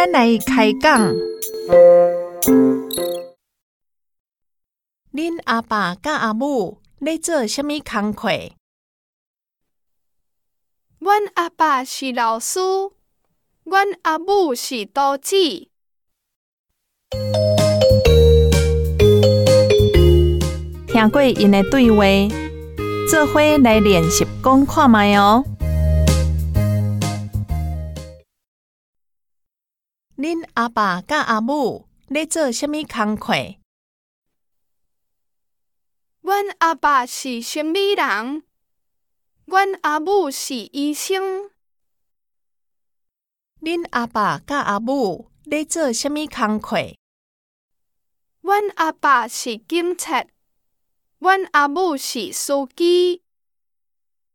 咱来开讲。恁阿爸甲阿母咧做啥物工课？ 阮阿爸是老师，阮阿母是导姊。 听过因的对话，做伙来练习讲看卖哦。恁阿爸甲阿母咧做啥物工课？ 阮阿爸是生理人，阮阿母是医生。 恁阿爸甲阿母咧做啥物工课？ 阮阿爸是警察，阮阿母是司机。